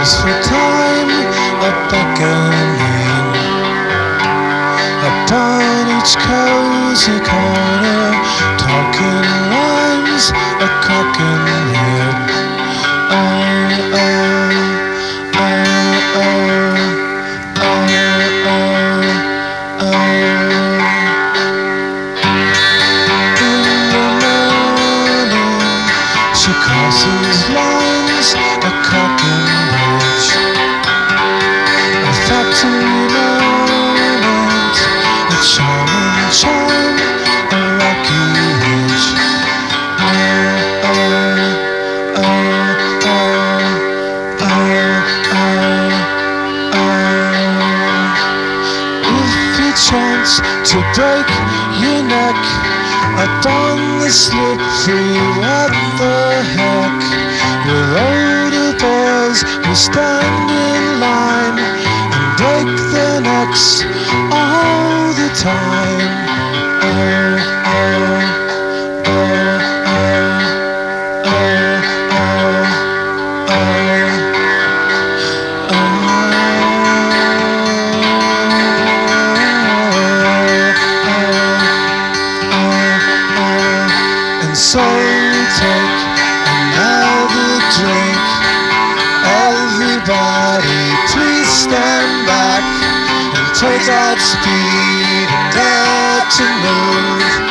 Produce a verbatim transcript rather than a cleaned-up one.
for time a beckoning upon each cozy corner, talking rhymes a cracking rib. Oh, oh, oh, oh, oh, oh, oh. In the morning she crosses lines a cracking bridge, a factory moment, a charming charm, a rocky ridge. Oh, oh, oh, oh, oh, oh, oh. If you chance to break your neck upon the slippery, what the heck? With older boys who stand in line and break their necks all the time. Oh, oh, oh, oh, oh, oh, oh. And so take another drink. Everybody, please stand back and take out speed and dare to move.